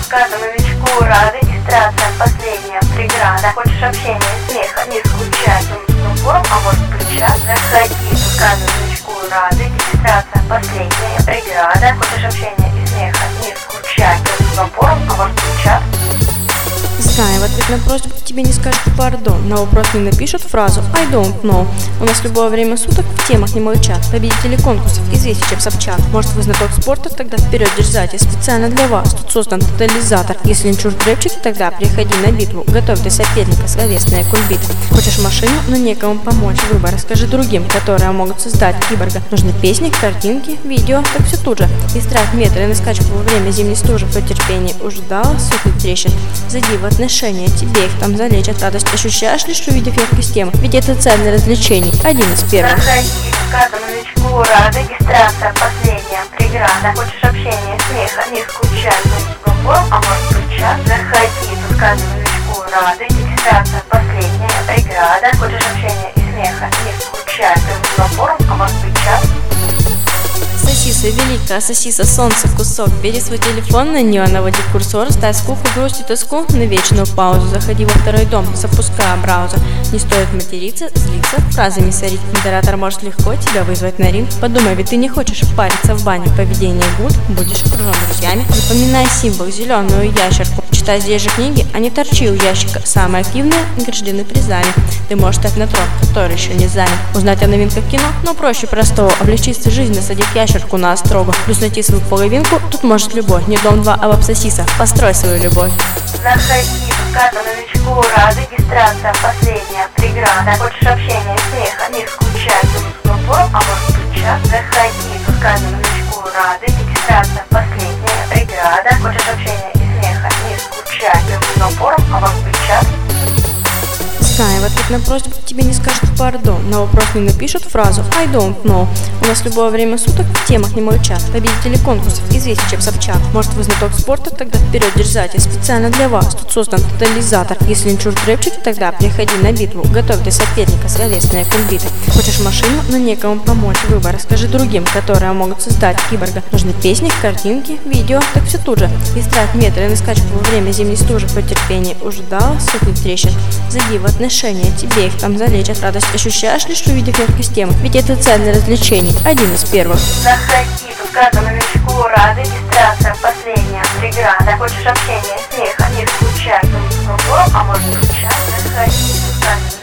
Скажи новичку, рада регистрация, последняя преграда. Хочешь общения, смеха, не скучай. Форум, а может включать, заходи. Скажи новичку, рада регистрация, последняя преграда. Хочешь общения и смеха, не скучай. Форум, а может включать. Знаю, в ответ на просьбу тебе не скажут пардон, на вопрос не напишут фразу I don't know. У нас любое время суток в темах не молчат. Победители конкурсов известнее, чем Собчак. Может, вы знаток спорта, тогда вперед дерзайте. Специально для вас тут создан тотализатор. Если не чужд рэпчик, тогда приходи на битву. Готовь для соперника словесные кульбиты. Хочешь машину, но некому помочь. Выбор расскажи другим, которые могут создать киборга. Нужны песни, картинки, видео, так все тут же. И страх метры на скачку во время зимней стужи. По терпению уже дала сотни трещин. Зайди в отношения, тебе их там залечат. Радость ощущаешь лишь увидев яркость темы. Ведь это цель для развлечений, один из первых. Заходи, скажи новичку, рада регистрация, последняя преграда. Хочешь общения, смеха, не скучай. Форум, а может включать. Заходи, скажи новичку, рада регистрация, последняя преграда. Хочешь общения и смеха, не скучай. Форум, а может включать. Сосиса великая, сосиса солнце кусок. Бери свой телефон, на нее наводи курсор. Ставь скуку, грусть и тоску на вечную паузу. Заходи во второй дом, запуская браузер. Не стоит материться, злиться, фразы не сорить. Модератор может легко тебя вызвать на ринг. Подумай, ведь ты не хочешь париться в бане. Поведение гуд, будешь окружен друзьями. Запоминай символ, зеленую ящерку. Читай здесь же книги, а не торчи у ящика. Самые активные награждены призами. Ты можешь стать на трон, который еще не занят. Узнать о новинках кино, но проще простого. Облегчиться жизнь, насадив ящерку на острогу. Плюс найти свою половинку, тут может любой. Не дом 2, а лапсосиса. Построй свою любовь. Заходи, скажи новичку, рада регистрация, последняя преграда. Хочешь общения, смеха, не скучай. Форум, а может включать. Заходи, скажи новичку, рада регистрация, последняя преграда. Хочешь общения и смеха, не скучай. Форум, а может включать. Знаю, в ответ на просьбу тебе не скажут пардон, на вопрос не напишут фразу I don't know. У нас любое время суток в темах не молчат. Победители конкурсов известнее, чем Собчак. Может, вы знаток спорта, тогда вперед дерзайте. Специально для вас тут создан тотализатор. Если не чужд рэпчик, тогда приходи на битву. Готовь для соперника словесные кульбиты. Хочешь машину, но некому помочь. Выбор расскажи другим, которые могут создать киборга. Нужны песни, картинки, видео, так все тут же. И страх метры на скачку во время зимней стужи. По терпению уже дала сотни трещин. Зайди в отношения, тебе их там залечат. Радость ощущаешь лишь увидев яркость темы. Ведь это цель для развлечений, один из первых. Заходи, скажи новичку, рада регистрация, последняя преграда. Хочешь общения, смеха, не скучай. Форум, а может включать. Заходи, скажи